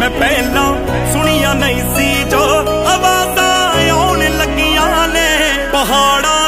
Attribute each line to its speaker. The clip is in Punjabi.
Speaker 1: मैं पहला सुनिया नहीं सी जो आवाज़ां आउण लगियां ने पहाड़ा